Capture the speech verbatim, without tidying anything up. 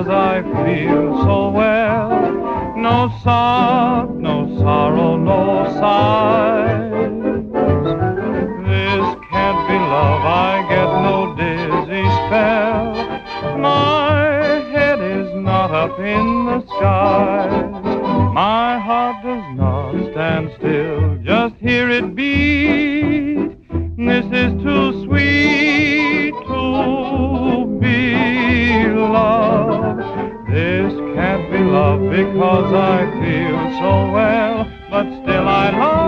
because I feel so well. No sob, no sorrow, no sighs. This can't be love, I get no dizzy spell. My head is not up in the skies. My heart does not stand still, just hear it beat. This is too sweet to be love. This can't be love because I feel so well, but still I love